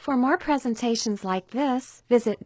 For more presentations like this, visit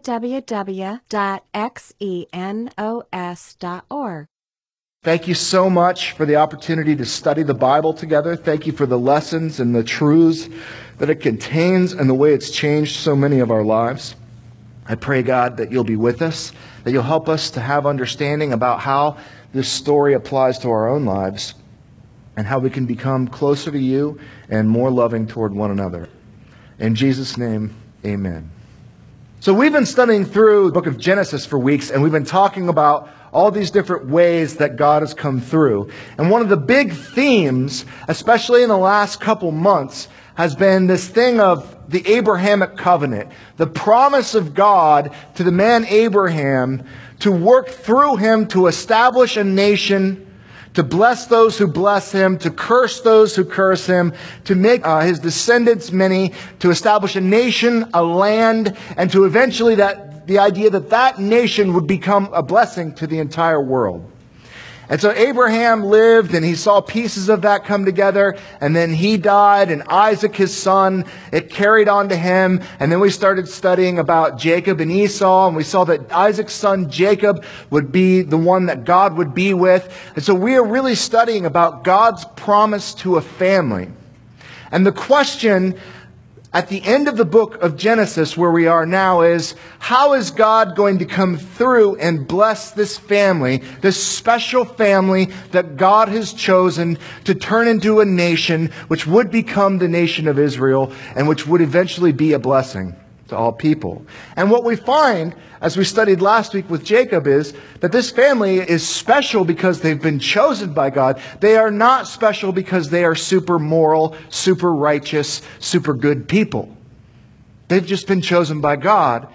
www.xenos.org. Thank you so much for the opportunity to study the Bible together. Thank you for the lessons and the truths that it contains and the way it's changed so many of our lives. I pray, God, that you'll be with us, that you'll help us to have understanding about how this story applies to our own lives and how we can become closer to you and more loving toward one another. In Jesus' name, amen. So we've been studying through the book of Genesis for weeks, and we've been talking about all these different ways that God has come through. And one of the big themes, especially in the last couple months, has been this thing of the Abrahamic covenant, the promise of God to the man Abraham to work through him to establish a nation, to bless those who bless him, to curse those who curse him, to make his descendants many, to establish a nation, a land, and to eventually the idea that that nation would become a blessing to the entire world. And so Abraham lived, and he saw pieces of that come together, and then he died, and Isaac, his son, it carried on to him. And then we started studying about Jacob and Esau, and we saw that Isaac's son Jacob would be the one that God would be with. And so we are really studying about God's promise to a family. And the question at the end of the book of Genesis, where we are now, is how is God going to come through and bless this family, this special family that God has chosen to turn into a nation which would become the nation of Israel and which would eventually be a blessing to all people. And what we find, as we studied last week with Jacob, is that this family is special because they've been chosen by God. They are not special because they are super moral, super righteous, super good people. They've just been chosen by God,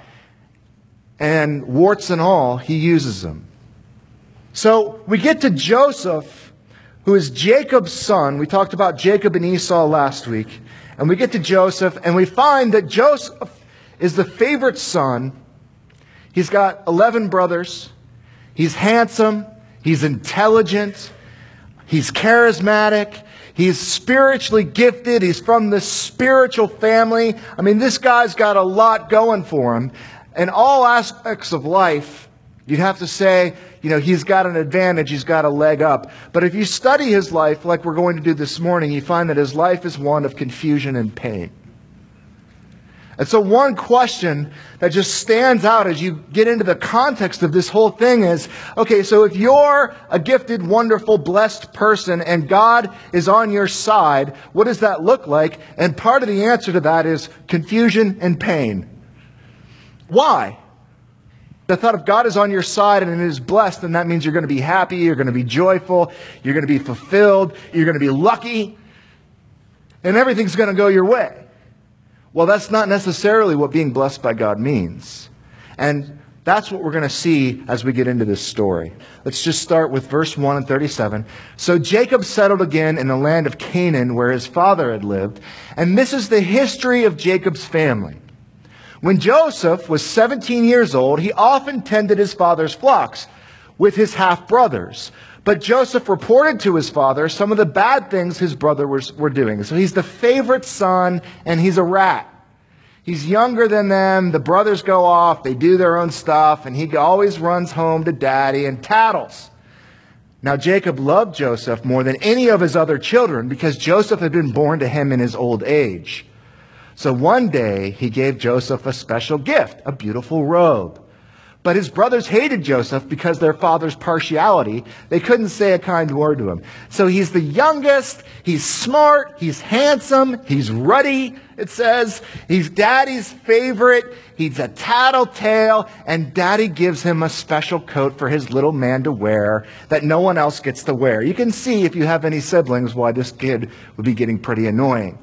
and warts and all, he uses them. So we get to Joseph, who is Jacob's son. We talked about Jacob and Esau last week. And we get to Joseph, and we find that Joseph is the favorite son. He's got 11 brothers. He's handsome. He's intelligent. He's charismatic. He's spiritually gifted. He's from this spiritual family. I mean, this guy's got a lot going for him. In all aspects of life, you'd have to say, he's got an advantage. He's got a leg up. But if you study his life, like we're going to do this morning, you find that his life is one of confusion and pain. And so one question that just stands out as you get into the context of this whole thing is, okay, so if you're a gifted, wonderful, blessed person and God is on your side, what does that look like? And part of the answer to that is confusion and pain. Why? The thought of God is on your side and it is blessed, then that means you're going to be happy, you're going to be joyful, you're going to be fulfilled, you're going to be lucky, and everything's going to go your way. Well, that's not necessarily what being blessed by God means. And that's what we're going to see as we get into this story. Let's just start with verse 1 and 37. So Jacob settled again in the land of Canaan where his father had lived. And this is the history of Jacob's family. When Joseph was 17 years old, he often tended his father's flocks with his half-brothers. But Joseph reported to his father some of the bad things his brothers were doing. So he's the favorite son, and he's a rat. He's younger than them. The brothers go off. They do their own stuff, and he always runs home to daddy and tattles. Now Jacob loved Joseph more than any of his other children because Joseph had been born to him in his old age. So one day he gave Joseph a special gift, a beautiful robe. But his brothers hated Joseph because their father's partiality. They couldn't say a kind word to him. So he's the youngest, he's smart, he's handsome, he's ruddy, it says. He's daddy's favorite, he's a tattletale, and daddy gives him a special coat for his little man to wear that no one else gets to wear. You can see, if you have any siblings, why this kid would be getting pretty annoying.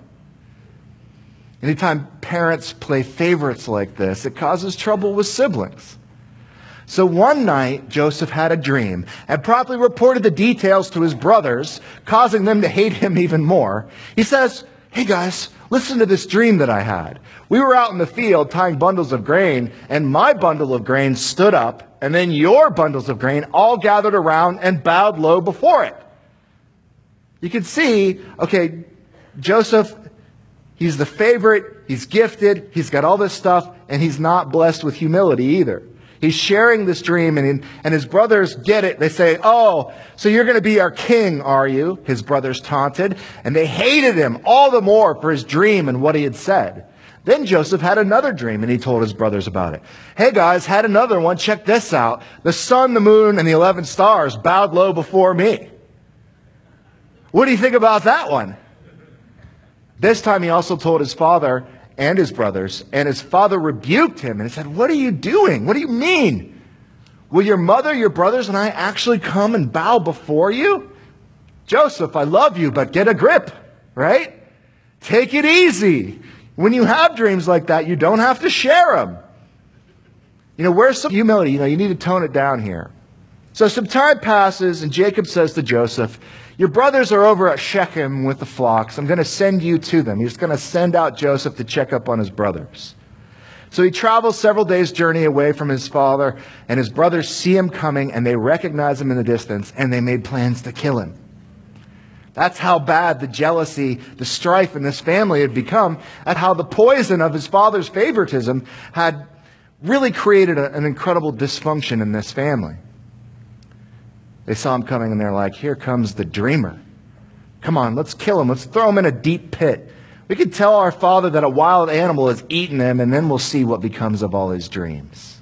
Anytime parents play favorites like this, it causes trouble with siblings. So one night, Joseph had a dream and promptly reported the details to his brothers, causing them to hate him even more. He says, "Hey guys, listen to this dream that I had. We were out in the field tying bundles of grain, and my bundle of grain stood up, and then your bundles of grain all gathered around and bowed low before it." You can see, okay, Joseph, he's the favorite. he's gifted, he's got all this stuff, and he's not blessed with humility either. He's sharing this dream, and his brothers get it. They say, "Oh, so you're going to be our king, are you?" His brothers taunted, and they hated him all the more for his dream and what he had said. Then Joseph had another dream, and he told his brothers about it. "Hey guys, had another one. Check this out. The sun, the moon, and the 11 stars bowed low before me." What do you think about that one? This time he also told his father and his brothers, and his father rebuked him and he said, "What are you doing? What do you mean? Will your mother, your brothers, and I actually come and bow before you? Joseph, I love you, but get a grip, right? Take it easy. When you have dreams like that, you don't have to share them. Where's some humility? You need to tone it down here." So some time passes, and Jacob says to Joseph, "Your brothers are over at Shechem with the flocks. I'm going to send you to them." He's going to send out Joseph to check up on his brothers. So he travels several days' journey away from his father, and his brothers see him coming, and they recognize him in the distance, and they made plans to kill him. That's how bad the jealousy, the strife in this family had become, and how the poison of his father's favoritism had really created an incredible dysfunction in this family. They saw him coming, and they're like, "Here comes the dreamer. Come on, let's kill him. Let's throw him in a deep pit. We could tell our father that a wild animal has eaten him, and then we'll see what becomes of all his dreams."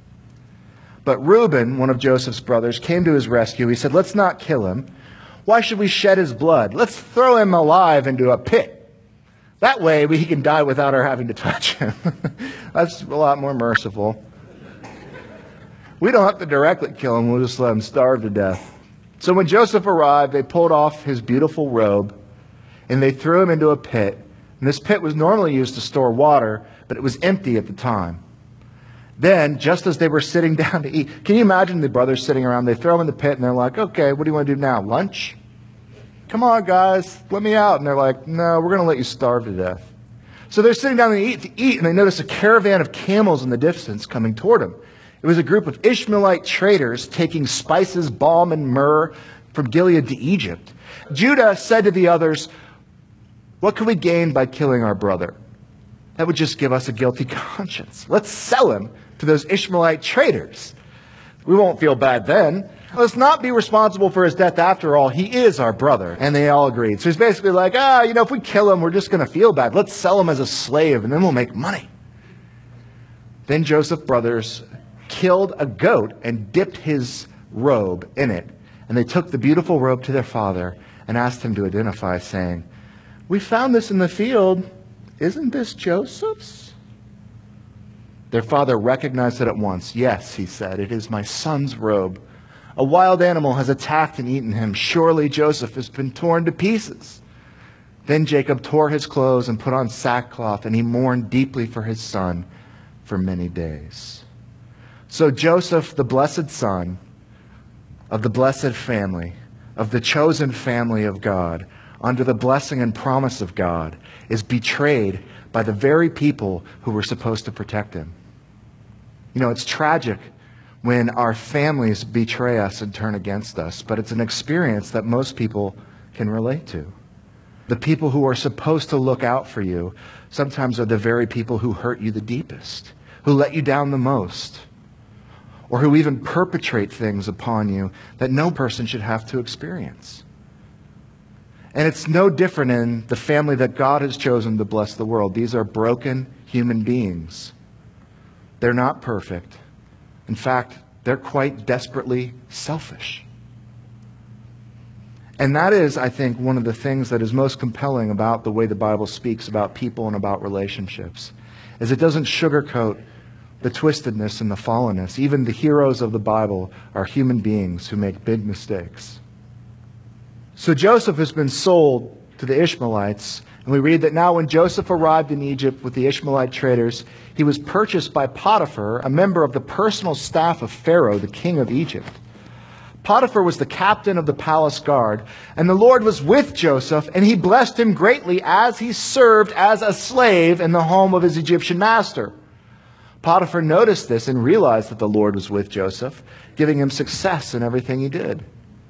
But Reuben, one of Joseph's brothers, came to his rescue. He said, "Let's not kill him. Why should we shed his blood? Let's throw him alive into a pit. That way he can die without our having to touch him." That's a lot more merciful. We don't have to directly kill him. We'll just let him starve to death. So when Joseph arrived, they pulled off his beautiful robe, and they threw him into a pit. And this pit was normally used to store water, but it was empty at the time. Then, just as they were sitting down to eat, can you imagine the brothers sitting around? They throw him in the pit, and they're like, "Okay, what do you want to do now? Lunch? Come on, guys, let me out." And they're like, "No, we're going to let you starve to death." So they're sitting down to eat, and they notice a caravan of camels in the distance coming toward them. It was a group of Ishmaelite traders taking spices, balm, and myrrh from Gilead to Egypt. Judah said to the others, "What can we gain by killing our brother? That would just give us a guilty conscience. Let's sell him to those Ishmaelite traders. We won't feel bad then. Let's not be responsible for his death after all. He is our brother." And they all agreed. So he's basically like, if we kill him, we're just going to feel bad. Let's sell him as a slave, and then we'll make money. Then Joseph's brothers killed a goat and dipped his robe in it. And they took the beautiful robe to their father and asked him to identify, saying, "We found this in the field. Isn't this Joseph's?" Their father recognized it at once. "Yes," he said, "it is my son's robe. A wild animal has attacked and eaten him. Surely Joseph has been torn to pieces." Then Jacob tore his clothes and put on sackcloth, and he mourned deeply for his son for many days. So Joseph, the blessed son of the blessed family, of the chosen family of God, under the blessing and promise of God, is betrayed by the very people who were supposed to protect him. It's tragic when our families betray us and turn against us, but it's an experience that most people can relate to. The people who are supposed to look out for you sometimes are the very people who hurt you the deepest, who let you down the most, or who even perpetrate things upon you that no person should have to experience. And it's no different in the family that God has chosen to bless the world. These are broken human beings. They're not perfect. In fact, they're quite desperately selfish. And that is, I think, one of the things that is most compelling about the way the Bible speaks about people and about relationships, is it doesn't sugarcoat the twistedness and the fallenness. Even the heroes of the Bible are human beings who make big mistakes. So Joseph has been sold to the Ishmaelites, and we read that now when Joseph arrived in Egypt with the Ishmaelite traders, he was purchased by Potiphar, a member of the personal staff of Pharaoh, the king of Egypt. Potiphar was the captain of the palace guard, and the Lord was with Joseph, and he blessed him greatly as he served as a slave in the home of his Egyptian master. Potiphar noticed this and realized that the Lord was with Joseph, giving him success in everything he did.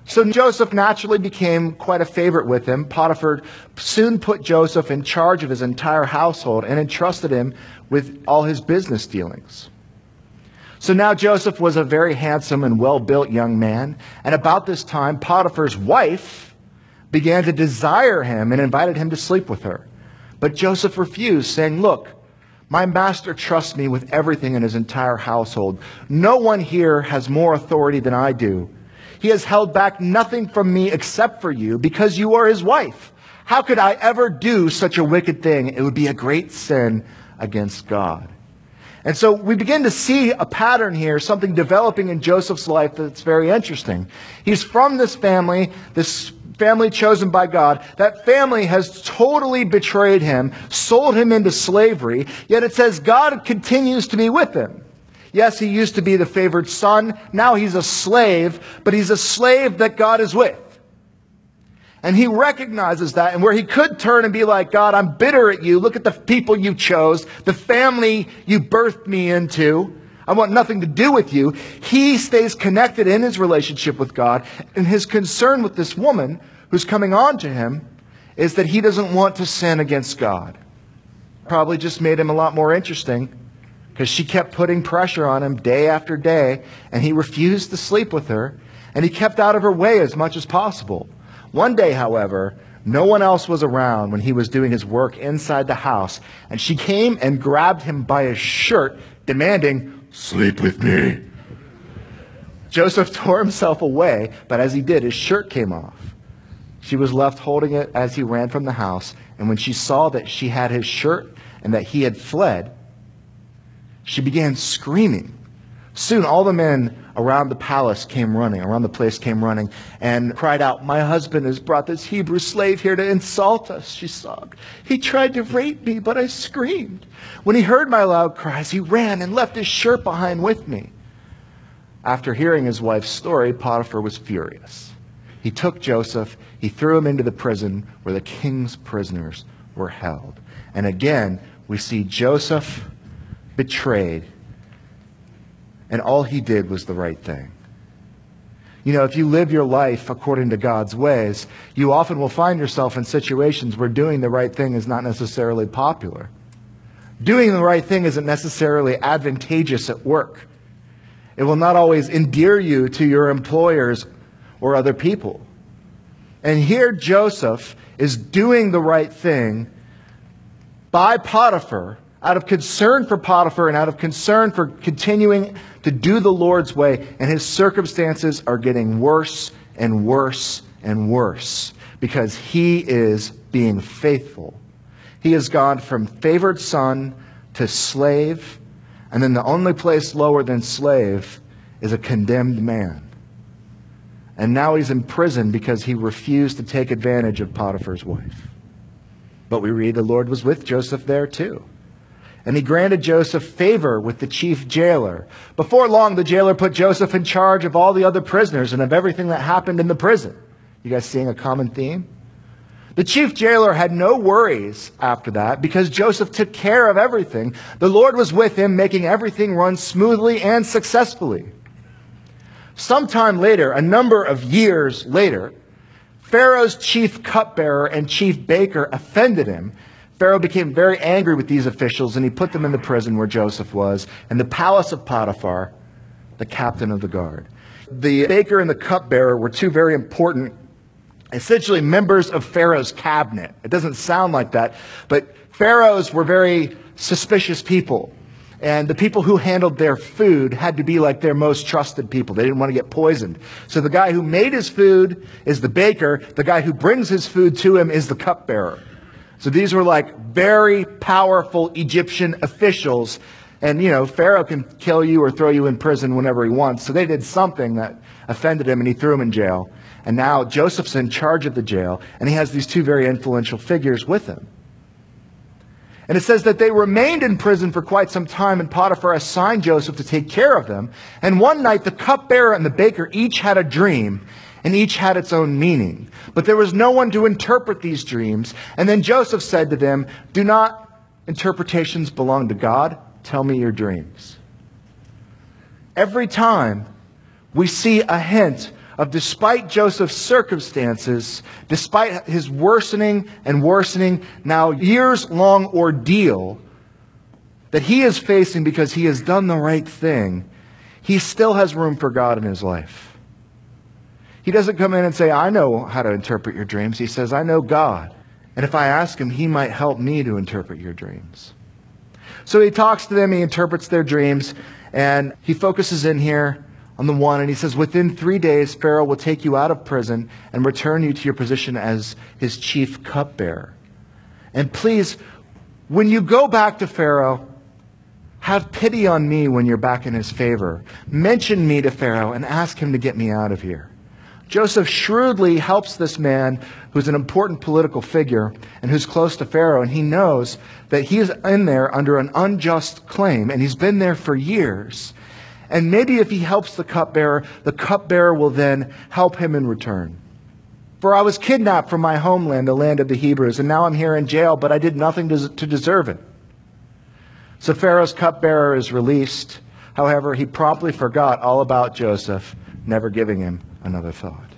So Joseph naturally became quite a favorite with him. Potiphar soon put Joseph in charge of his entire household and entrusted him with all his business dealings. So now Joseph was a very handsome and well-built young man. And about this time, Potiphar's wife began to desire him and invited him to sleep with her. But Joseph refused, saying, "Look, my master trusts me with everything in his entire household. No one here has more authority than I do. He has held back nothing from me except for you, because you are his wife. How could I ever do such a wicked thing? It would be a great sin against God." And so we begin to see a pattern here, something developing in Joseph's life that's very interesting. He's from this family chosen by God. That family has totally betrayed him, sold him into slavery, yet it says God continues to be with him. Yes, he used to be the favored son. Now he's a slave, but he's a slave that God is with. And he recognizes that, and where he could turn and be like, "God, I'm bitter at you. Look at the people you chose, the family you birthed me into. I want nothing to do with you." He stays connected in his relationship with God, and his concern with this woman who's coming on to him is that he doesn't want to sin against God. Probably just made him a lot more interesting, because she kept putting pressure on him day after day, and he refused to sleep with her, and he kept out of her way as much as possible. One day, however, no one else was around when he was doing his work inside the house, and she came and grabbed him by his shirt, demanding, "Sleep with me." Joseph tore himself away, but as he did, his shirt came off. She was left holding it as he ran from the house, and when she saw that she had his shirt and that he had fled, she began screaming. Soon all the men around the place came running, and cried out, "My husband has brought this Hebrew slave here to insult us," she sobbed. "He tried to rape me, but I screamed. When he heard my loud cries, he ran and left his shirt behind with me." After hearing his wife's story, Potiphar was furious. He took Joseph, he threw him into the prison where the king's prisoners were held. And again, we see Joseph betrayed, and all he did was the right thing. You know, if you live your life according to God's ways, you often will find yourself in situations where doing the right thing is not necessarily popular. Doing the right thing isn't necessarily advantageous at work. It will not always endear you to your employers or other people. And here Joseph is doing the right thing by Potiphar, out of concern for Potiphar and out of concern for continuing to do the Lord's way, and his circumstances are getting worse and worse and worse because he is being faithful. He has gone from favored son to slave, and then the only place lower than slave is a condemned man. And now he's in prison because he refused to take advantage of Potiphar's wife. But we read the Lord was with Joseph there too. And he granted Joseph favor with the chief jailer. Before long, the jailer put Joseph in charge of all the other prisoners and of everything that happened in the prison. You guys seeing a common theme? The chief jailer had no worries after that because Joseph took care of everything. The Lord was with him, making everything run smoothly and successfully. Sometime later, a number of years later, Pharaoh's chief cupbearer and chief baker offended him. Pharaoh became very angry with these officials, and he put them in the prison where Joseph was, in the palace of Potiphar, the captain of the guard. The baker and the cupbearer were two very important, essentially members of Pharaoh's cabinet. It doesn't sound like that, but pharaohs were very suspicious people. And the people who handled their food had to be like their most trusted people. They didn't want to get poisoned. So the guy who made his food is the baker. The guy who brings his food to him is the cupbearer. So these were like very powerful Egyptian officials. And, you know, Pharaoh can kill you or throw you in prison whenever he wants. So they did something that offended him, and he threw him in jail. And now Joseph's in charge of the jail, and he has these two very influential figures with him. And it says that they remained in prison for quite some time, and Potiphar assigned Joseph to take care of them. And one night, the cupbearer and the baker each had a dream, and each had its own meaning. But there was no one to interpret these dreams. And then Joseph said to them, "Do not interpretations belong to God? Tell me your dreams." Every time we see a hint of despite Joseph's circumstances, despite his worsening and worsening, now years-long ordeal that he is facing because he has done the right thing, he still has room for God in his life. He doesn't come in and say, I know how to interpret your dreams. He says, I know God. And if I ask him, he might help me to interpret your dreams. So he talks to them, he interprets their dreams, and he focuses in here on the one, and he says, within 3 days, Pharaoh will take you out of prison and return you to your position as his chief cupbearer. And please, when you go back to Pharaoh, have pity on me when you're back in his favor. Mention me to Pharaoh and ask him to get me out of here. Joseph shrewdly helps this man who's an important political figure and who's close to Pharaoh, and he knows that he's in there under an unjust claim, and he's been there for years. And maybe if he helps the cupbearer will then help him in return. For I was kidnapped from my homeland, the land of the Hebrews, and now I'm here in jail, but I did nothing to deserve it. So Pharaoh's cupbearer is released. However, he promptly forgot all about Joseph, never giving him another thought.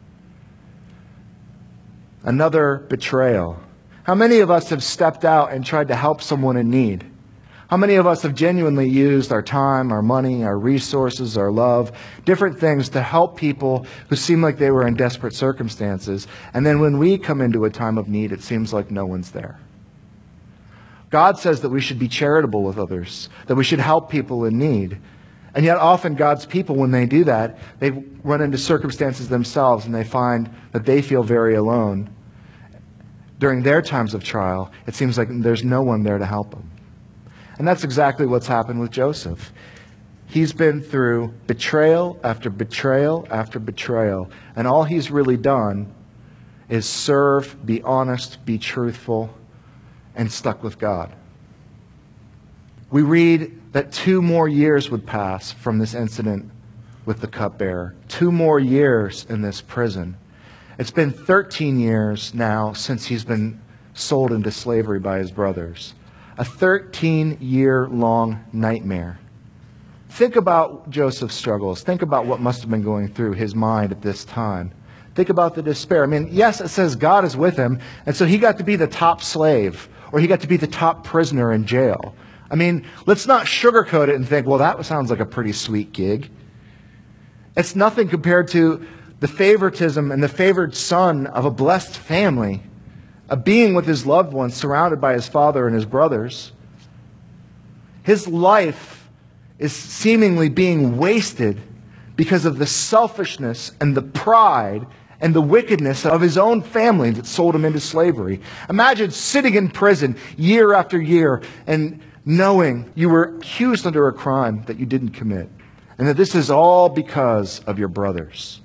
Another betrayal. How many of us have stepped out and tried to help someone in need? How many of us have genuinely used our time, our money, our resources, our love, different things to help people who seem like they were in desperate circumstances, and then when we come into a time of need, it seems like no one's there? God says that we should be charitable with others, that we should help people in need. And yet often God's people, when they do that, they run into circumstances themselves and they find that they feel very alone. During their times of trial, it seems like there's no one there to help them. And that's exactly what's happened with Joseph. He's been through betrayal after betrayal after betrayal. And all he's really done is serve, be honest, be truthful, and stuck with God. We read that 2 more years would pass from this incident with the cupbearer. 2 more years in this prison. It's been 13 years now since he's been sold into slavery by his brothers. A 13-year-long nightmare. Think about Joseph's struggles. Think about what must have been going through his mind at this time. Think about the despair. I mean, yes, it says God is with him, and so he got to be the top slave, or he got to be the top prisoner in jail. I mean, let's not sugarcoat it and think, well, that sounds like a pretty sweet gig. It's nothing compared to the favoritism and the favored son of a blessed family, a being with his loved ones, surrounded by his father and his brothers. His life is seemingly being wasted because of the selfishness and the pride and the wickedness of his own family that sold him into slavery. Imagine sitting in prison year after year and knowing you were accused under a crime that you didn't commit, and that this is all because of your brothers.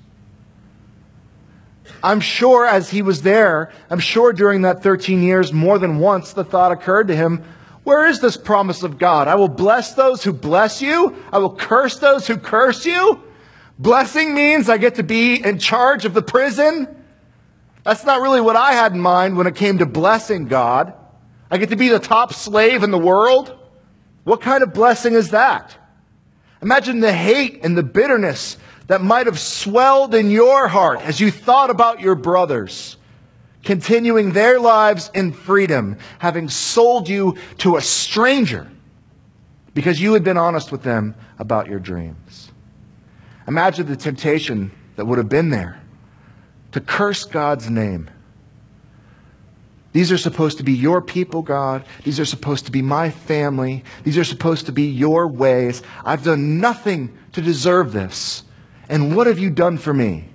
I'm sure as he was there, I'm sure during that 13 years, more than once, the thought occurred to him, where is this promise of God? I will bless those who bless you. I will curse those who curse you. Blessing means I get to be in charge of the prison. That's not really what I had in mind when it came to blessing God. I get to be the top slave in the world. What kind of blessing is that? Imagine the hate and the bitterness that might have swelled in your heart as you thought about your brothers continuing their lives in freedom, having sold you to a stranger because you had been honest with them about your dreams. Imagine the temptation that would have been there to curse God's name. These are supposed to be your people, God. These are supposed to be my family. These are supposed to be your ways. I've done nothing to deserve this. And what have you done for me?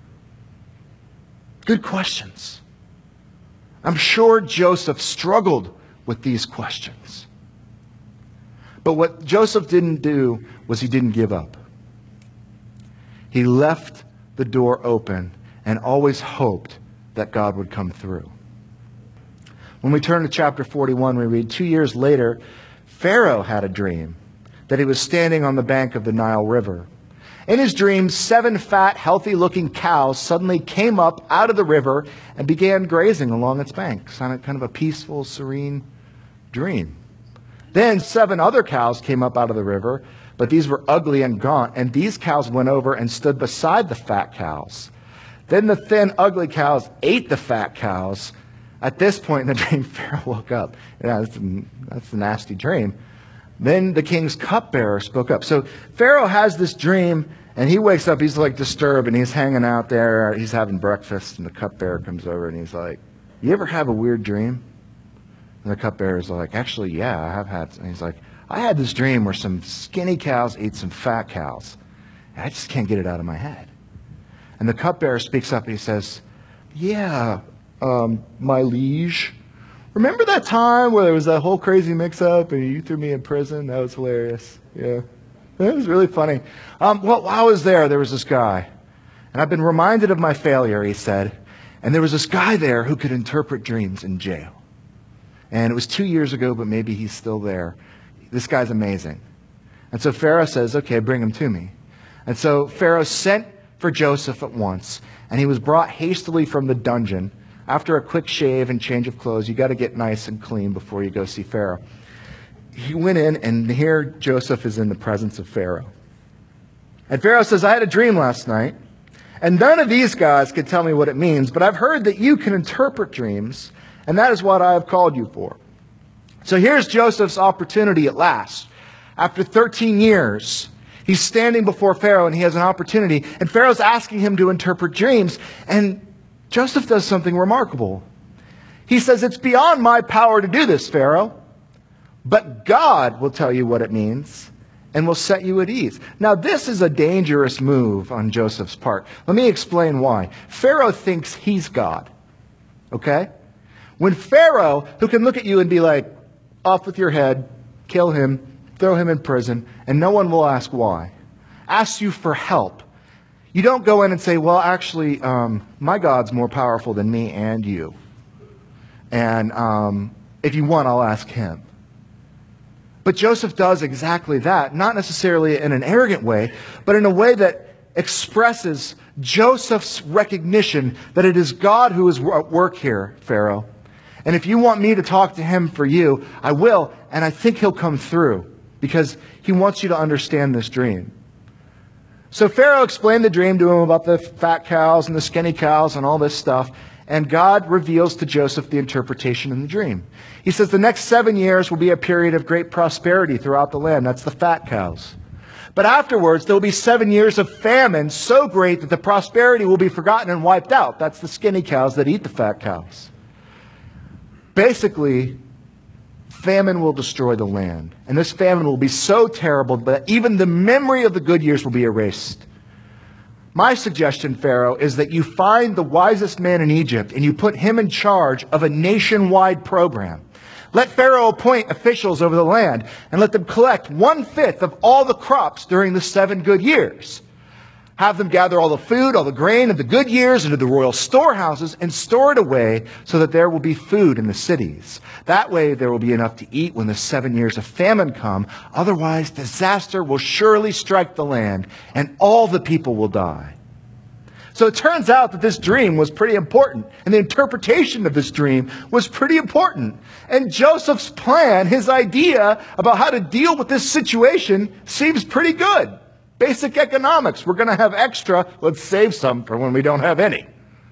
Good questions. I'm sure Joseph struggled with these questions. But what Joseph didn't do was he didn't give up. He left the door open and always hoped that God would come through. When we turn to chapter 41, we read, 2 years later, Pharaoh had a dream that he was standing on the bank of the Nile River. In his dream, 7 fat, healthy-looking cows suddenly came up out of the river and began grazing along its banks. Kind of a peaceful, serene dream. Then 7 other cows came up out of the river, but these were ugly and gaunt, and these cows went over and stood beside the fat cows. Then the thin, ugly cows ate the fat cows. At this point in the dream, Pharaoh woke up. Yeah, that's a nasty dream. Then the king's cupbearer spoke up. So Pharaoh has this dream, and he wakes up. He's like disturbed, and he's hanging out there. He's having breakfast, and the cupbearer comes over, and he's like, "You ever have a weird dream?" And the cupbearer's like, "Actually, yeah, I have had." And he's like, "I had this dream where some skinny cows ate some fat cows. And I just can't get it out of my head." And the cupbearer speaks up, and he says, "Yeah, my liege, remember that time where there was that whole crazy mix-up and you threw me in prison? That was hilarious. Yeah, that was really funny. Well, I was there was this guy, and I've been reminded of my failure," he said. "And there was this guy there who could interpret dreams in jail. And it was 2 years ago, but maybe he's still there. This guy's amazing." And so Pharaoh says, "Okay, bring him to me." And so Pharaoh sent for Joseph at once, and he was brought hastily from the dungeon. After a quick shave and change of clothes, you got to get nice and clean before you go see Pharaoh. He went in, and here Joseph is in the presence of Pharaoh. And Pharaoh says, "I had a dream last night, and none of these guys could tell me what it means, but I've heard that you can interpret dreams, and that is what I have called you for." So here's Joseph's opportunity at last. After 13 years, he's standing before Pharaoh, and he has an opportunity, and Pharaoh's asking him to interpret dreams, and Joseph does something remarkable. He says, "It's beyond my power to do this, Pharaoh, but God will tell you what it means and will set you at ease." Now, this is a dangerous move on Joseph's part. Let me explain why. Pharaoh thinks he's God, okay? When Pharaoh, who can look at you and be like, "Off with your head, kill him, throw him in prison," and no one will ask why, asks you for help, you don't go in and say, "Well, actually, my God's more powerful than me and you. And if you want, I'll ask him." But Joseph does exactly that, not necessarily in an arrogant way, but in a way that expresses Joseph's recognition that it is God who is at work here, Pharaoh. And if you want me to talk to him for you, I will, and I think he'll come through because he wants you to understand this dream. So Pharaoh explained the dream to him about the fat cows and the skinny cows and all this stuff. And God reveals to Joseph the interpretation in the dream. He says the next 7 years will be a period of great prosperity throughout the land. That's the fat cows. But afterwards, there will be 7 years of famine so great that the prosperity will be forgotten and wiped out. That's the skinny cows that eat the fat cows. Basically, famine will destroy the land. And this famine will be so terrible that even the memory of the good years will be erased. My suggestion, Pharaoh, is that you find the wisest man in Egypt and you put him in charge of a nationwide program. Let Pharaoh appoint officials over the land and let them collect 1/5 of all the crops during the 7 good years. Have them gather all the food, all the grain of the good years into the royal storehouses and store it away so that there will be food in the cities. That way there will be enough to eat when the 7 years of famine come. Otherwise, disaster will surely strike the land and all the people will die. So it turns out that this dream was pretty important, and the interpretation of this dream was pretty important. And Joseph's plan, his idea about how to deal with this situation, seems pretty good. Basic economics. We're going to have extra. Let's save some for when we don't have any.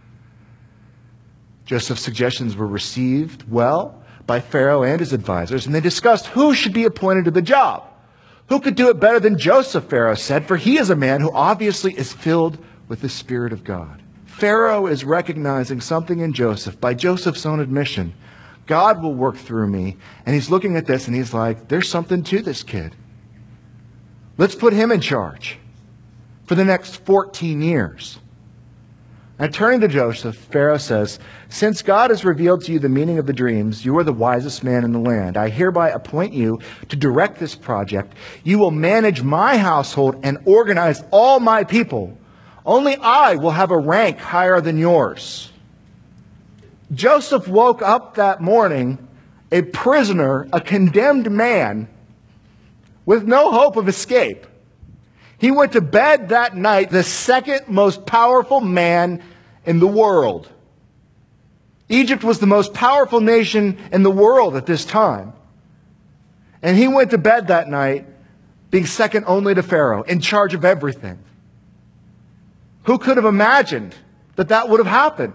Joseph's suggestions were received well by Pharaoh and his advisors, and they discussed who should be appointed to the job. Who could do it better than Joseph, Pharaoh said, for he is a man who obviously is filled with the Spirit of God. Pharaoh is recognizing something in Joseph by Joseph's own admission. God will work through me. And he's looking at this and he's like, there's something to this kid. Let's put him in charge for the next 14 years. And turning to Joseph, Pharaoh says, since God has revealed to you the meaning of the dreams, you are the wisest man in the land. I hereby appoint you to direct this project. You will manage my household and organize all my people. Only I will have a rank higher than yours. Joseph woke up that morning a prisoner, a condemned man, with no hope of escape. He went to bed that night the second most powerful man in the world. Egypt was the most powerful nation in the world at this time. And he went to bed that night being second only to Pharaoh, in charge of everything. Who could have imagined that that would have happened?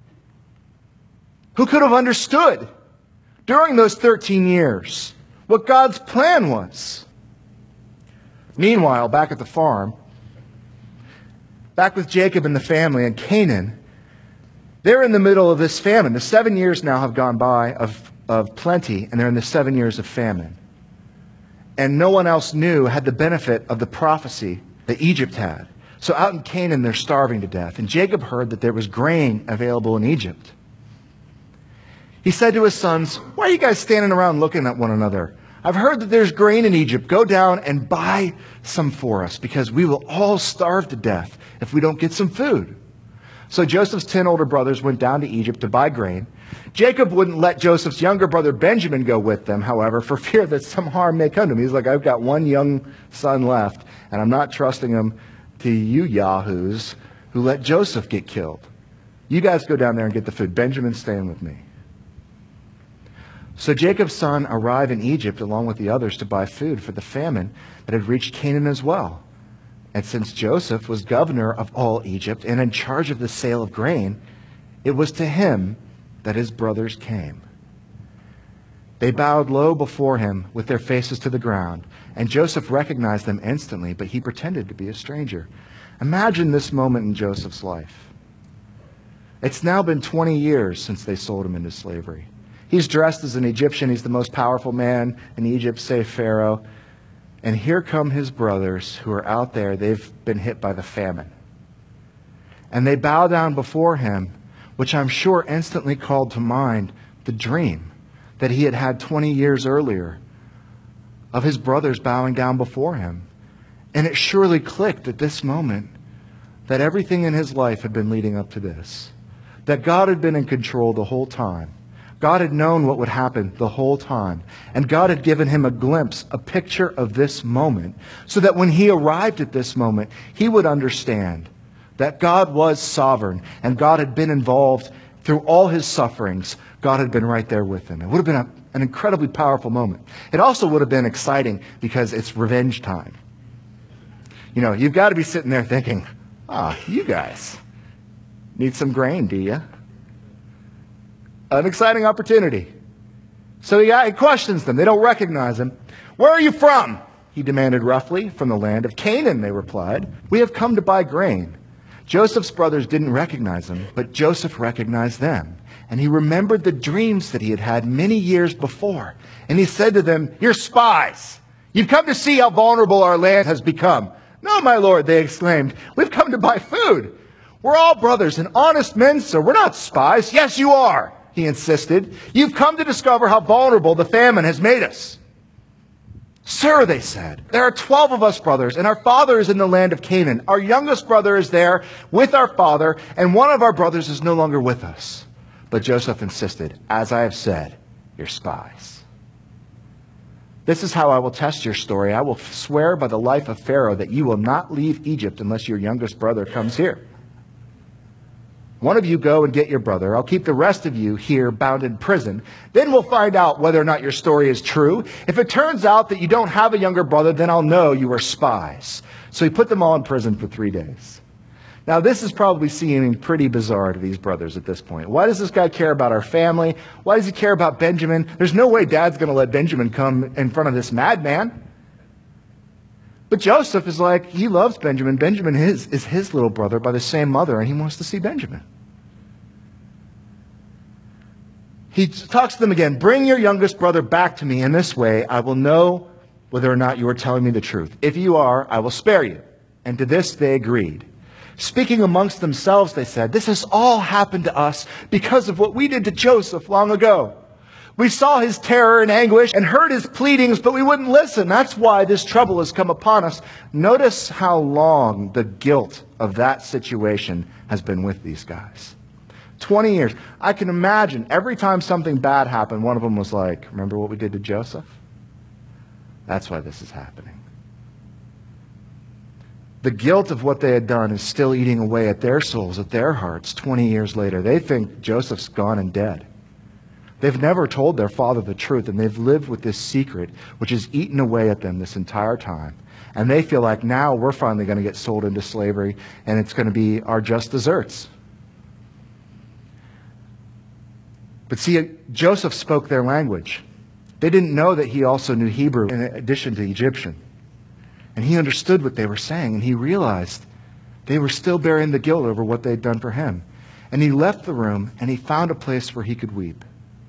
Who could have understood during those 13 years what God's plan was? Meanwhile, back at the farm, back with Jacob and the family in Canaan, they're in the middle of this famine. The 7 years now have gone by of plenty, and they're in the 7 years of famine. And no one else had the benefit of the prophecy that Egypt had. So out in Canaan, they're starving to death. And Jacob heard that there was grain available in Egypt. He said to his sons, "Why are you guys standing around looking at one another? I've heard that there's grain in Egypt. Go down and buy some for us, because we will all starve to death if we don't get some food." So Joseph's 10 older brothers went down to Egypt to buy grain. Jacob wouldn't let Joseph's younger brother Benjamin go with them, however, for fear that some harm may come to him. He's like, "I've got one young son left, and I'm not trusting him to you yahoos who let Joseph get killed. You guys go down there and get the food. Benjamin's staying with me." So Jacob's son arrived in Egypt along with the others to buy food for the famine that had reached Canaan as well. And since Joseph was governor of all Egypt and in charge of the sale of grain, it was to him that his brothers came. They bowed low before him with their faces to the ground, and Joseph recognized them instantly, but he pretended to be a stranger. Imagine this moment in Joseph's life. It's now been 20 years since they sold him into slavery. He's dressed as an Egyptian. He's the most powerful man in Egypt, save Pharaoh. And here come his brothers who are out there. They've been hit by the famine. And they bow down before him, which I'm sure instantly called to mind the dream that he had had 20 years earlier of his brothers bowing down before him. And it surely clicked at this moment that everything in his life had been leading up to this. That God had been in control the whole time. God had known what would happen the whole time. And God had given him a glimpse, a picture of this moment, so that when he arrived at this moment, he would understand that God was sovereign and God had been involved through all his sufferings. God had been right there with him. It would have been an incredibly powerful moment. It also would have been exciting because it's revenge time. You know, you've got to be sitting there thinking, you guys need some grain, do you? An exciting opportunity. So he questions them. They don't recognize him. "Where are you from?" he demanded roughly. "From the land of Canaan," they replied. "We have come to buy grain." Joseph's brothers didn't recognize him, but Joseph recognized them. And he remembered the dreams that he had had many years before. And he said to them, "You're spies. You've come to see how vulnerable our land has become." "No, my lord," they exclaimed. "We've come to buy food. We're all brothers and honest men, sir. We're not spies." "Yes, you are," he insisted. "You've come to discover how vulnerable the famine has made us." "Sir," they said, "there are 12 of us brothers, and our father is in the land of Canaan. Our youngest brother is there with our father, and one of our brothers is no longer with us." But Joseph insisted, "As I have said, you're spies. This is how I will test your story. I will swear by the life of Pharaoh that you will not leave Egypt unless your youngest brother comes here. One of you go and get your brother. I'll keep the rest of you here bound in prison. Then we'll find out whether or not your story is true. If it turns out that you don't have a younger brother, then I'll know you are spies." So he put them all in prison for 3 days. Now, this is probably seeming pretty bizarre to these brothers at this point. Why does this guy care about our family? Why does he care about Benjamin? There's no way Dad's going to let Benjamin come in front of this madman. But Joseph is like, he loves Benjamin. Benjamin is his little brother by the same mother, and he wants to see Benjamin. He talks to them again. "Bring your youngest brother back to me. In this way, I will know whether or not you are telling me the truth. If you are, I will spare you." And to this they agreed. Speaking amongst themselves, they said, "This has all happened to us because of what we did to Joseph long ago. We saw his terror and anguish and heard his pleadings, but we wouldn't listen. That's why this trouble has come upon us." Notice how long the guilt of that situation has been with these guys. 20 years. I can imagine every time something bad happened, one of them was like, "Remember what we did to Joseph? That's why this is happening." The guilt of what they had done is still eating away at their souls, at their hearts 20 years later. They think Joseph's gone and dead. They've never told their father the truth, and they've lived with this secret, which has eaten away at them this entire time. And they feel like now we're finally going to get sold into slavery, and it's going to be our just desserts. But see, Joseph spoke their language. They didn't know that he also knew Hebrew in addition to Egyptian. And he understood what they were saying, and he realized they were still bearing the guilt over what they'd done for him. And he left the room, and he found a place where he could weep.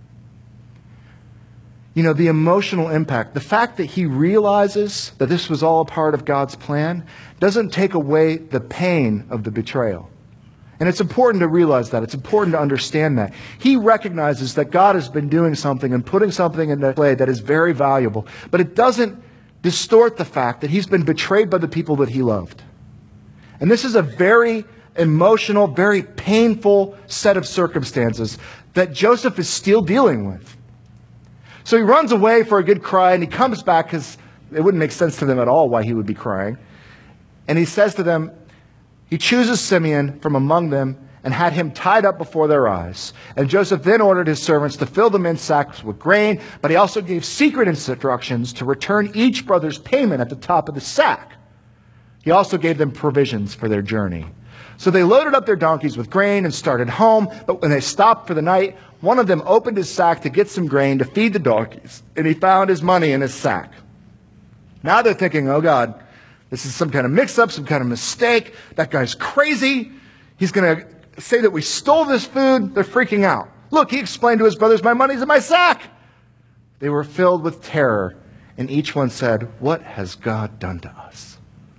You know, the emotional impact, the fact that he realizes that this was all a part of God's plan, doesn't take away the pain of the betrayal. And it's important to realize that. It's important to understand that. He recognizes that God has been doing something and putting something into play that is very valuable. But it doesn't distort the fact that he's been betrayed by the people that he loved. And this is a very emotional, very painful set of circumstances that Joseph is still dealing with. So he runs away for a good cry, and he comes back because it wouldn't make sense to them at all why he would be crying. And he says to them, he chooses Simeon from among them and had him tied up before their eyes. And Joseph then ordered his servants to fill them in sacks with grain, but he also gave secret instructions to return each brother's payment at the top of the sack. He also gave them provisions for their journey. So they loaded up their donkeys with grain and started home, but when they stopped for the night, one of them opened his sack to get some grain to feed the donkeys, and he found his money in his sack. Now they're thinking, oh God, this is some kind of mix-up, some kind of mistake. That guy's crazy. He's going to say that we stole this food. They're freaking out. Look, he explained to his brothers, my money's in my sack. They were filled with terror, and each one said, what has God done to us?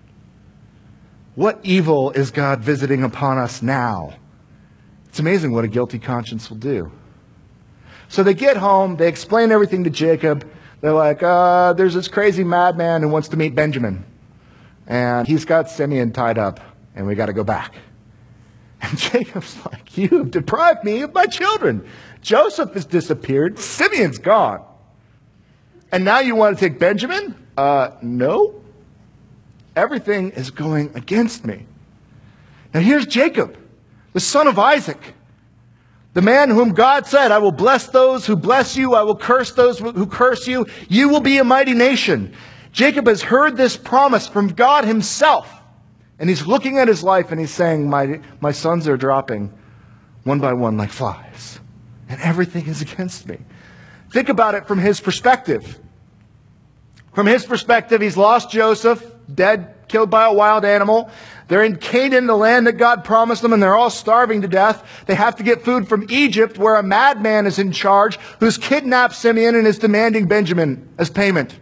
What evil is God visiting upon us now? It's amazing what a guilty conscience will do. So they get home, they explain everything to Jacob. They're like, there's this crazy madman who wants to meet Benjamin. And he's got Simeon tied up, and we got to go back. And Jacob's like, you have deprived me of my children. Joseph has disappeared. Simeon's gone. And now you want to take Benjamin? No. Everything is going against me. Now here's Jacob, the son of Isaac. The man whom God said, I will bless those who bless you. I will curse those who curse you. You will be a mighty nation. Jacob has heard this promise from God himself. And he's looking at his life and he's saying, my sons are dropping one by one like flies. And everything is against me. Think about it from his perspective. From his perspective, he's lost Joseph, dead, killed by a wild animal. They're in Canaan, the land that God promised them, and they're all starving to death. They have to get food from Egypt, where a madman is in charge, who's kidnapped Simeon and is demanding Benjamin as payment.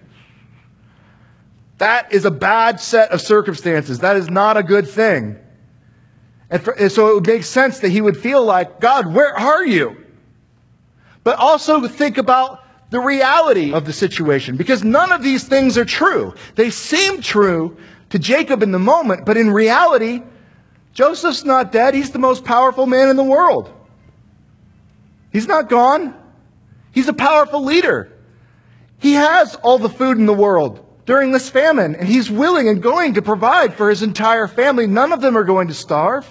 That is a bad set of circumstances. That is not a good thing. And so it would make sense that he would feel like, God, where are you? But also think about the reality of the situation, because none of these things are true. They seem true to Jacob in the moment, but in reality, Joseph's not dead. He's the most powerful man in the world. He's not gone. He's a powerful leader. He has all the food in the world during this famine, and he's willing and going to provide for his entire family. None of them are going to starve.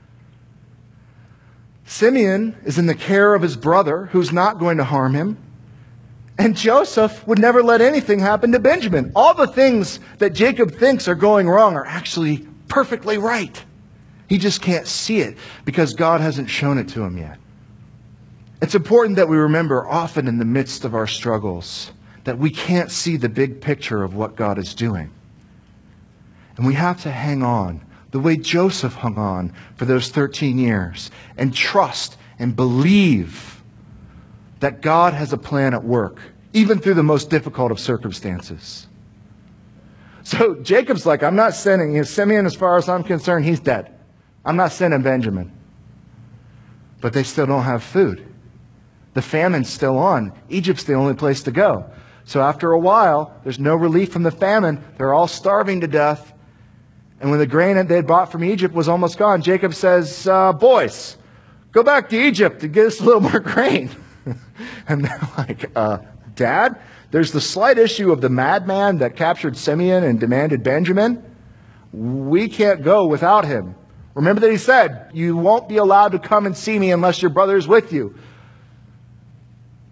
Simeon is in the care of his brother, who's not going to harm him. And Joseph would never let anything happen to Benjamin. All the things that Jacob thinks are going wrong are actually perfectly right. He just can't see it because God hasn't shown it to him yet. It's important that we remember often in the midst of our struggles that we can't see the big picture of what God is doing. And we have to hang on the way Joseph hung on for those 13 years and trust and believe that God has a plan at work, even through the most difficult of circumstances. So Jacob's like, I'm not sending Simeon, as far as I'm concerned, he's dead. I'm not sending Benjamin. But they still don't have food. The famine's still on. Egypt's the only place to go. So after a while, there's no relief from the famine. They're all starving to death. And when the grain that they had bought from Egypt was almost gone, Jacob says, boys, go back to Egypt and get us a little more grain. And they're like, Dad, there's the slight issue of the madman that captured Simeon and demanded Benjamin. We can't go without him. Remember that he said, you won't be allowed to come and see me unless your brother is with you.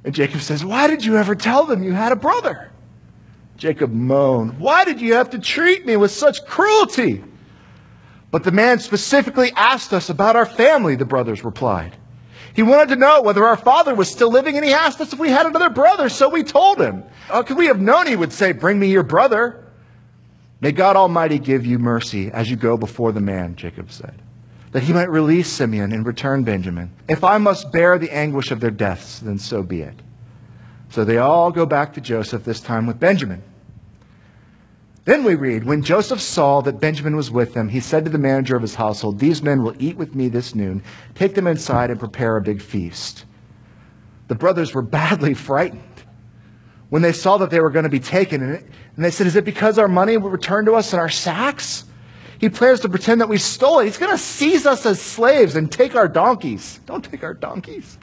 And Jacob says, why did you ever tell them you had a brother? Jacob moaned, why did you have to treat me with such cruelty? But the man specifically asked us about our family, the brothers replied. He wanted to know whether our father was still living, and he asked us if we had another brother, so we told him. How could we have known he would say, bring me your brother? May God Almighty give you mercy as you go before the man, Jacob said, that he might release Simeon and return Benjamin. If I must bear the anguish of their deaths, then so be it. So they all go back to Joseph, this time with Benjamin. Then we read, when Joseph saw that Benjamin was with them, he said to the manager of his household, these men will eat with me this noon. Take them inside and prepare a big feast. The brothers were badly frightened when they saw that they were going to be taken. And they said, is it because our money will return to us in our sacks? He plans to pretend that we stole it. He's going to seize us as slaves and take our donkeys. Don't take our donkeys.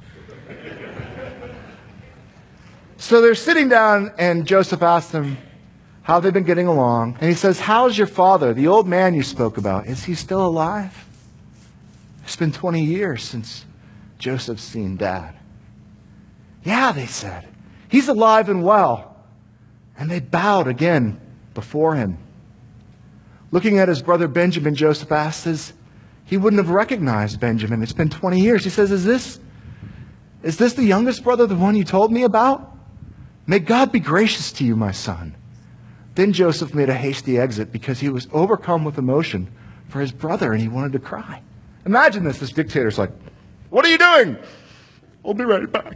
So they're sitting down, and Joseph asks them how they've been getting along. And he says, how's your father, the old man you spoke about? Is he still alive? It's been 20 years since Joseph's seen Dad. Yeah, they said. He's alive and well. And they bowed again before him. Looking at his brother Benjamin, Joseph asks, he wouldn't have recognized Benjamin. It's been 20 years. He says, is this the youngest brother, the one you told me about? May God be gracious to you, my son. Then Joseph made a hasty exit because he was overcome with emotion for his brother and he wanted to cry. Imagine this. This dictator's like, what are you doing? I'll be right back.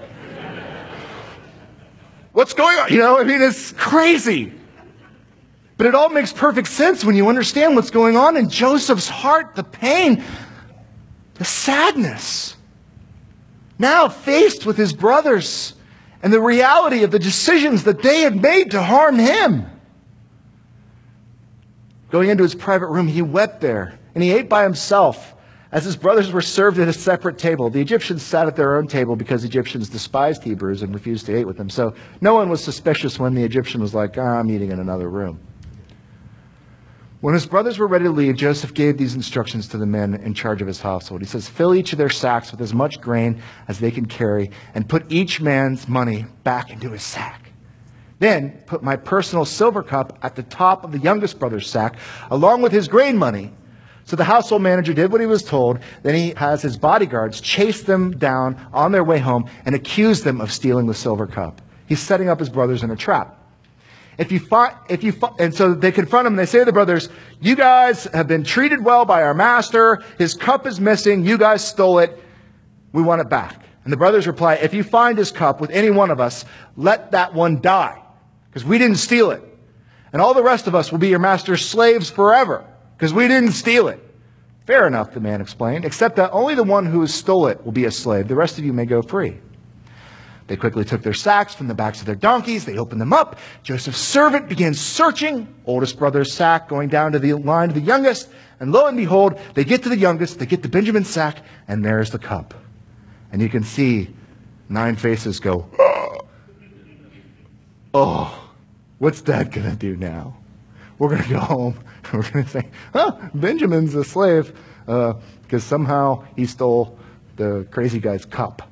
What's going on? It's crazy. But it all makes perfect sense when you understand what's going on in Joseph's heart, the pain, the sadness. Now faced with his brothers and the reality of the decisions that they had made to harm him. Going into his private room, he wept there, and he ate by himself as his brothers were served at a separate table. The Egyptians sat at their own table because Egyptians despised Hebrews and refused to eat with them. So no one was suspicious when the Egyptian was like, I'm eating in another room. When his brothers were ready to leave, Joseph gave these instructions to the men in charge of his household. He says, fill each of their sacks with as much grain as they can carry, and put each man's money back into his sack. Then put my personal silver cup at the top of the youngest brother's sack, along with his grain money. So the household manager did what he was told. Then he has his bodyguards chase them down on their way home and accuse them of stealing the silver cup. He's setting up his brothers in a trap. And so they confront him and they say to the brothers, you guys have been treated well by our master. His cup is missing. You guys stole it. We want it back. And the brothers reply, if you find his cup with any one of us, let that one die, because we didn't steal it. And all the rest of us will be your master's slaves forever, because we didn't steal it. Fair enough, the man explained, except that only the one who stole it will be a slave. The rest of you may go free. They quickly took their sacks from the backs of their donkeys. They opened them up. Joseph's servant began searching. Oldest brother's sack going down to the line of the youngest. And lo and behold, they get to the youngest. They get to Benjamin's sack. And there's the cup. And you can see 9 faces go, oh, what's Dad going to do now? We're going to go home. We're going to say, Benjamin's a slave because somehow he stole the crazy guy's cup.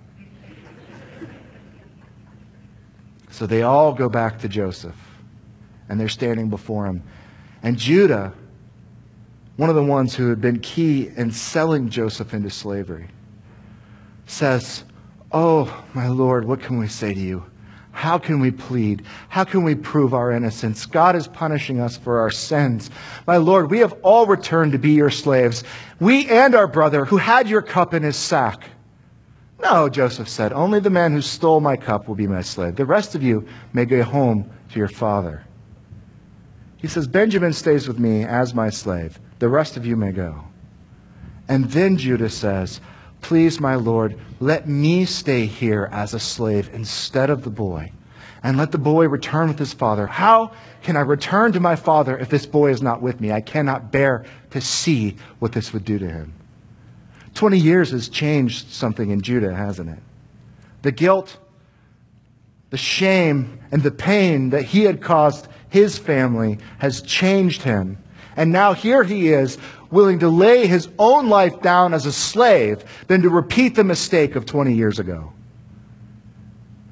So they all go back to Joseph, and they're standing before him. And Judah, one of the ones who had been key in selling Joseph into slavery, says, oh, my Lord, what can we say to you? How can we plead? How can we prove our innocence? God is punishing us for our sins. My Lord, we have all returned to be your slaves, we and our brother who had your cup in his sack. No, Joseph said, only the man who stole my cup will be my slave. The rest of you may go home to your father. He says, Benjamin stays with me as my slave. The rest of you may go. And then Judah says, please, my Lord, let me stay here as a slave instead of the boy, and let the boy return with his father. How can I return to my father if this boy is not with me? I cannot bear to see what this would do to him. 20 years has changed something in Judah, hasn't it? The guilt, the shame, and the pain that he had caused his family has changed him. And now here he is, willing to lay his own life down as a slave than to repeat the mistake of 20 years ago.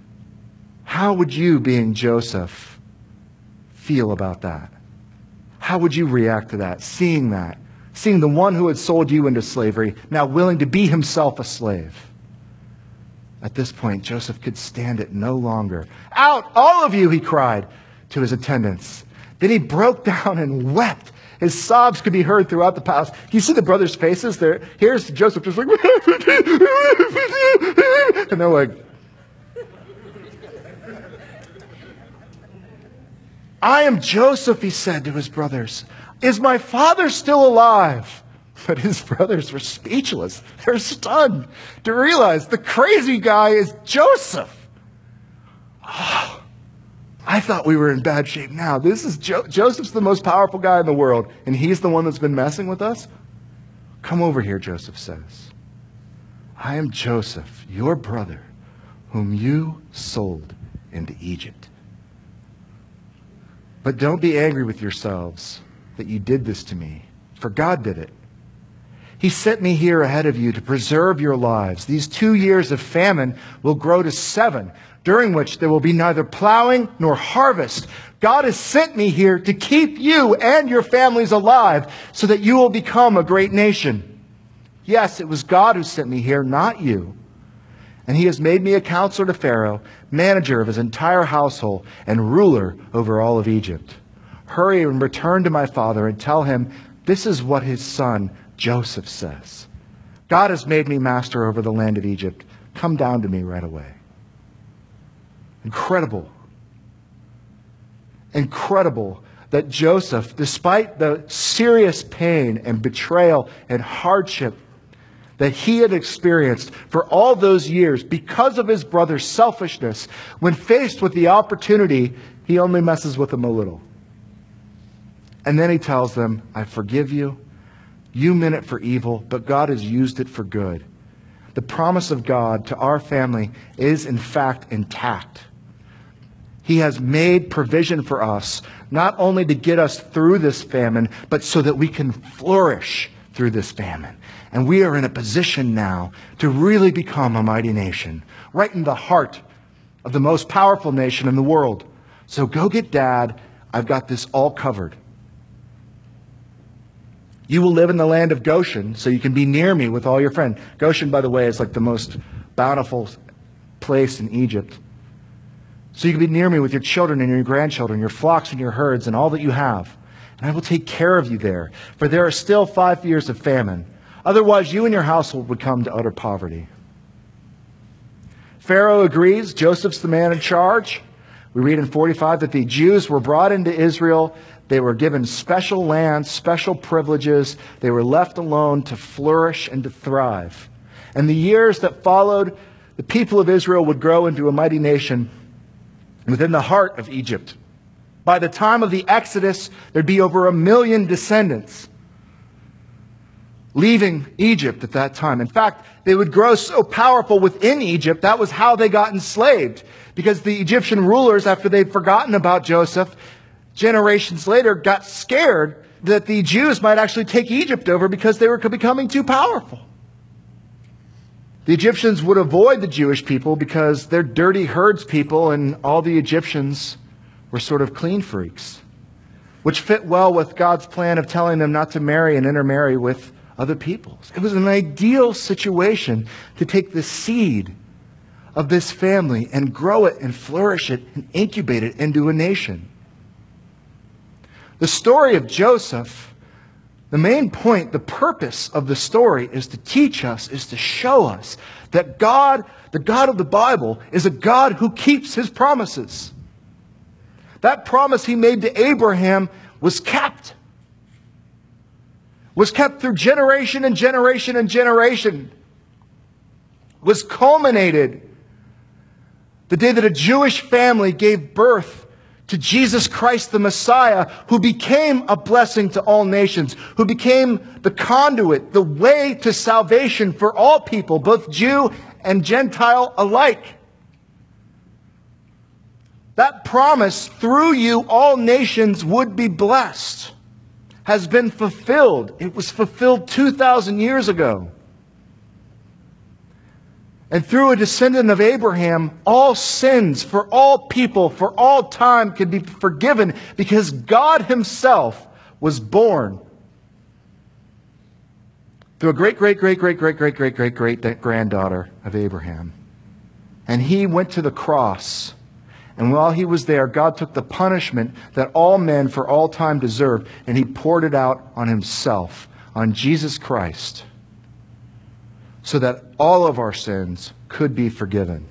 How would you, being Joseph, feel about that? How would you react to that? Seeing the one who had sold you into slavery, now willing to be himself a slave. At this point, Joseph could stand it no longer. "Out, all of you," he cried to his attendants. Then he broke down and wept. His sobs could be heard throughout the palace. You see the brothers' faces? Here's Joseph just like, and they're like, "I am Joseph," he said to his brothers. "Is my father still alive?" But his brothers were speechless. They're stunned to realize the crazy guy is Joseph. Oh, I thought we were in bad shape now. This is Joseph's the most powerful guy in the world, and he's the one that's been messing with us? "Come over here," Joseph says. "I am Joseph, your brother, whom you sold into Egypt. But don't be angry with yourselves that you did this to me, for God did it. He sent me here ahead of you to preserve your lives. These 2 years of famine will grow to 7, during which there will be neither plowing nor harvest. God has sent me here to keep you and your families alive so that you will become a great nation. Yes, it was God who sent me here, not you. And he has made me a counselor to Pharaoh, manager of his entire household, and ruler over all of Egypt. Hurry and return to my father and tell him this is what his son Joseph says. God has made me master over the land of Egypt. Come down to me right away." Incredible. Incredible that Joseph, despite the serious pain and betrayal and hardship that he had experienced for all those years because of his brother's selfishness, when faced with the opportunity, he only messes with them a little. And then he tells them, "I forgive you. You meant it for evil, but God has used it for good." The promise of God to our family is in fact intact. He has made provision for us, not only to get us through this famine, but so that we can flourish through this famine. And we are in a position now to really become a mighty nation, right in the heart of the most powerful nation in the world. So go get Dad. I've got this all covered. You will live in the land of Goshen, so you can be near me with all your friends. Goshen, by the way, is like the most bountiful place in Egypt. So you can be near me with your children and your grandchildren, your flocks and your herds, and all that you have. And I will take care of you there, for there are still 5 years of famine. Otherwise, you and your household would come to utter poverty. Pharaoh agrees. Joseph's the man in charge. We read in 45 that the Jews were brought into Israel. They were given special lands, special privileges. They were left alone to flourish and to thrive. And the years that followed, the people of Israel would grow into a mighty nation within the heart of Egypt. By the time of the Exodus, there'd be over 1 million descendants leaving Egypt at that time. In fact, they would grow so powerful within Egypt, that was how they got enslaved. Because the Egyptian rulers, after they'd forgotten about Joseph, generations later got scared that the Jews might actually take Egypt over because they were becoming too powerful. The Egyptians would avoid the Jewish people because they're dirty herds people, and all the Egyptians were sort of clean freaks, which fit well with God's plan of telling them not to marry and intermarry with other peoples. It was an ideal situation to take the seed of this family and grow it and flourish it and incubate it into a nation. The story of Joseph, the main point, the purpose of the story is to teach us, is to show us that God, the God of the Bible, is a God who keeps his promises. That promise he made to Abraham was kept. Was kept through generation and generation and generation. Was culminated the day that a Jewish family gave birth to Jesus Christ the Messiah, who became a blessing to all nations, who became the conduit, the way to salvation for all people, both Jew and Gentile alike. That promise, through you all nations would be blessed, has been fulfilled. It was fulfilled 2,000 years ago. And through a descendant of Abraham, all sins for all people, for all time, could be forgiven because God himself was born through a great-great-great-great-great-great-great-great-granddaughter of Abraham. And he went to the cross. And while he was there, God took the punishment that all men for all time deserved, and he poured it out on himself, on Jesus Christ, so that all of our sins could be forgiven.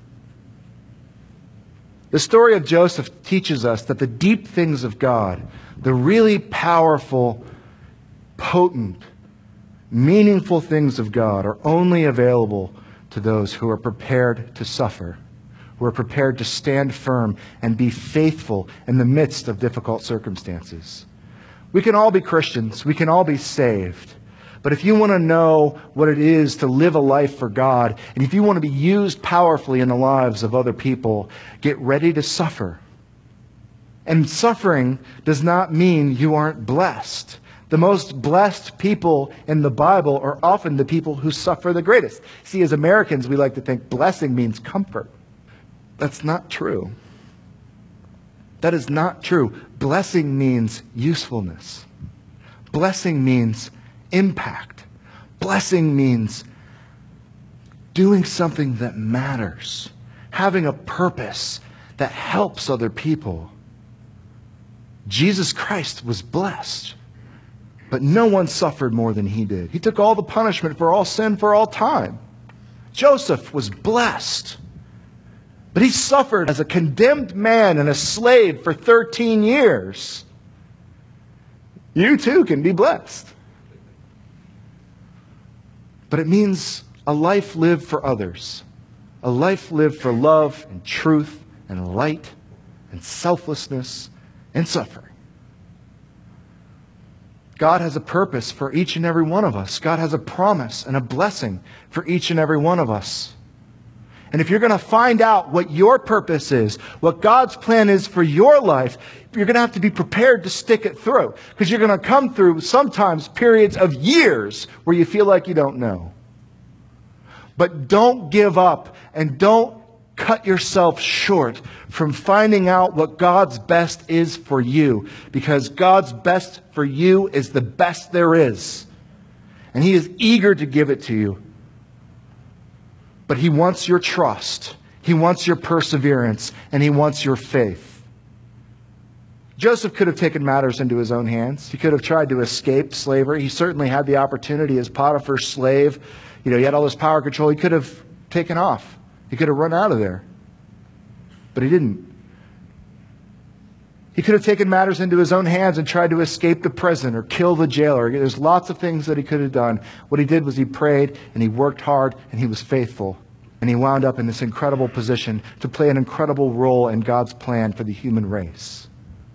The story of Joseph teaches us that the deep things of God, the really powerful, potent, meaningful things of God, are only available to those who are prepared to suffer, who are prepared to stand firm and be faithful in the midst of difficult circumstances. We can all be Christians. We can all be saved. But if you want to know what it is to live a life for God, and if you want to be used powerfully in the lives of other people, get ready to suffer. And suffering does not mean you aren't blessed. The most blessed people in the Bible are often the people who suffer the greatest. See, as Americans, we like to think blessing means comfort. That's not true. That is not true. Blessing means usefulness. Blessing means impact. Blessing means doing something that matters, having a purpose that helps other people. Jesus Christ was blessed, but no one suffered more than he did. He took all the punishment for all sin for all time. Joseph was blessed, but he suffered as a condemned man and a slave for 13 years. You too can be blessed. But it means a life lived for others, a life lived for love and truth and light and selflessness and suffering. God has a purpose for each and every one of us. God has a promise and a blessing for each and every one of us. And if you're going to find out what your purpose is, what God's plan is for your life, you're going to have to be prepared to stick it through. Because you're going to come through sometimes periods of years where you feel like you don't know. But don't give up and don't cut yourself short from finding out what God's best is for you, because God's best for you is the best there is. And He is eager to give it to you. But He wants your trust. He wants your perseverance. And He wants your faith. Joseph could have taken matters into his own hands. He could have tried to escape slavery. He certainly had the opportunity as Potiphar's slave. He had all this power control. He could have taken off. He could have run out of there. But he didn't. He could have taken matters into his own hands and tried to escape the prison or kill the jailer. There's lots of things that he could have done. What he did was he prayed and he worked hard and he was faithful. And he wound up in this incredible position to play an incredible role in God's plan for the human race.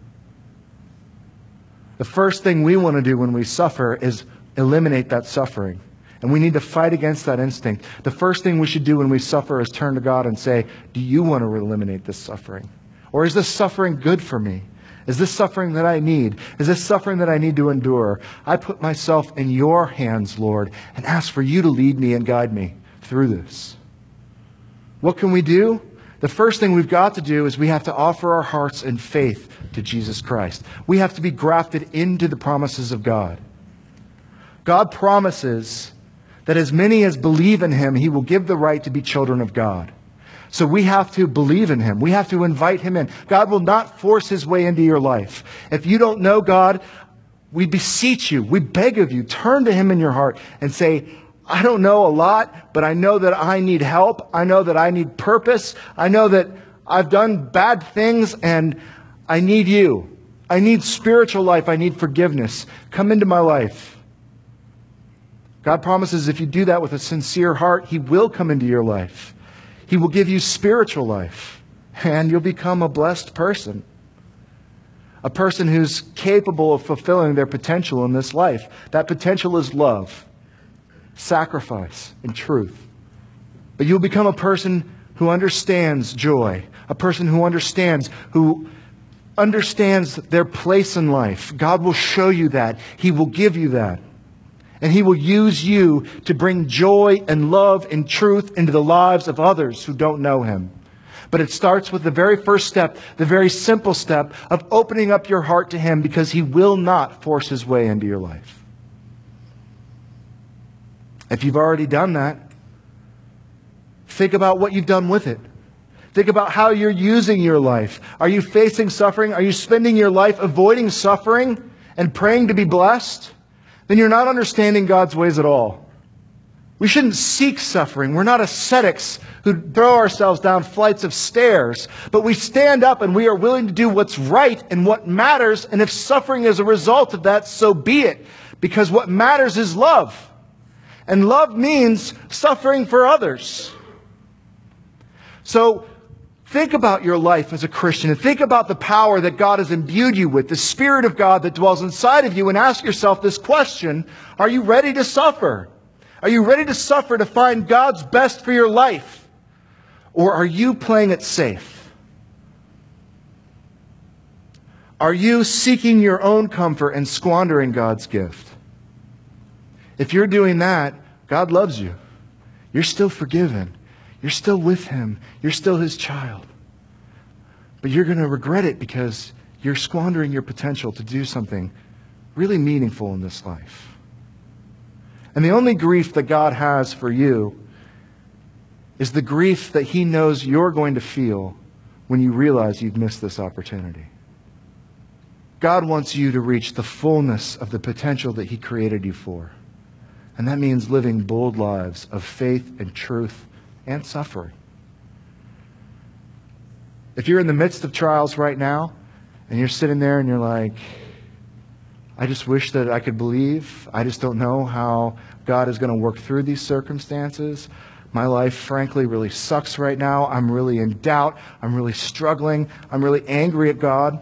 The first thing we want to do when we suffer is eliminate that suffering. And we need to fight against that instinct. The first thing we should do when we suffer is turn to God and say, do you want to eliminate this suffering? Or is this suffering good for me? Is this suffering that I need? Is this suffering that I need to endure? I put myself in your hands, Lord, and ask for you to lead me and guide me through this. What can we do? The first thing we've got to do is we have to offer our hearts in faith to Jesus Christ. We have to be grafted into the promises of God. God promises that as many as believe in Him, He will give the right to be children of God. So we have to believe in Him. We have to invite Him in. God will not force His way into your life. If you don't know God, we beseech you, we beg of you, turn to Him in your heart and say, I don't know a lot, but I know that I need help. I know that I need purpose. I know that I've done bad things and I need you. I need spiritual life. I need forgiveness. Come into my life. God promises if you do that with a sincere heart, He will come into your life. He will give you spiritual life, and you'll become a blessed person. A person who's capable of fulfilling their potential in this life. That potential is love, sacrifice, and truth. But you'll become a person who understands joy, a person who understands their place in life. God will show you that. He will give you that. And He will use you to bring joy and love and truth into the lives of others who don't know Him. But it starts with the very first step, the very simple step of opening up your heart to Him, because He will not force His way into your life. If you've already done that, think about what you've done with it. Think about how you're using your life. Are you facing suffering? Are you spending your life avoiding suffering and praying to be blessed? Then you're not understanding God's ways at all. We shouldn't seek suffering. We're not ascetics who throw ourselves down flights of stairs, but we stand up and we are willing to do what's right and what matters, and if suffering is a result of that, so be it, because what matters is love. And love means suffering for others. So think about your life as a Christian and think about the power that God has imbued you with, the Spirit of God that dwells inside of you, and ask yourself this question: are you ready to suffer? Are you ready to suffer to find God's best for your life? Or are you playing it safe? Are you seeking your own comfort and squandering God's gift? If you're doing that, God loves you. You're still forgiven. You're still with Him. You're still His child. But you're going to regret it because you're squandering your potential to do something really meaningful in this life. And the only grief that God has for you is the grief that He knows you're going to feel when you realize you've missed this opportunity. God wants you to reach the fullness of the potential that He created you for. And that means living bold lives of faith and truth and suffering. If you're in the midst of trials right now, and you're sitting there and you're like, I just wish that I could believe. I just don't know how God is going to work through these circumstances. My life, frankly, really sucks right now. I'm really in doubt. I'm really struggling. I'm really angry at God.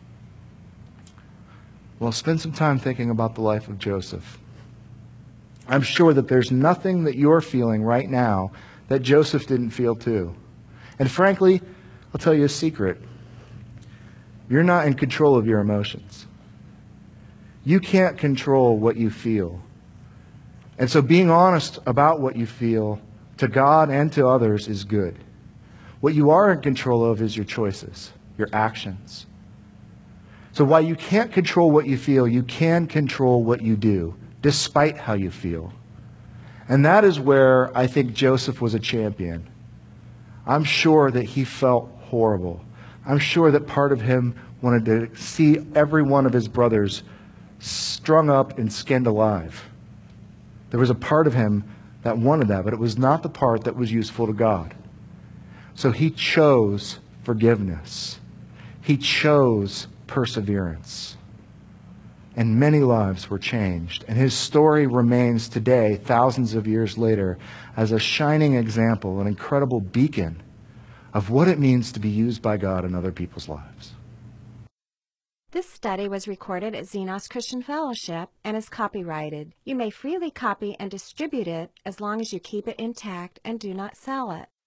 Well, spend some time thinking about the life of Joseph. I'm sure that there's nothing that you're feeling right now that Joseph didn't feel too. And frankly, I'll tell you a secret. You're not in control of your emotions. You can't control what you feel. And so being honest about what you feel to God and to others is good. What you are in control of is your choices, your actions. So while you can't control what you feel, you can control what you do, despite how you feel. And that is where I think Joseph was a champion. I'm sure that he felt horrible. I'm sure that part of him wanted to see every one of his brothers strung up and skinned alive. There was a part of him that wanted that, but it was not the part that was useful to God. So he chose forgiveness. He chose perseverance. And many lives were changed. And his story remains today, thousands of years later, as a shining example, an incredible beacon of what it means to be used by God in other people's lives. This study was recorded at Xenos Christian Fellowship and is copyrighted. You may freely copy and distribute it as long as you keep it intact and do not sell it.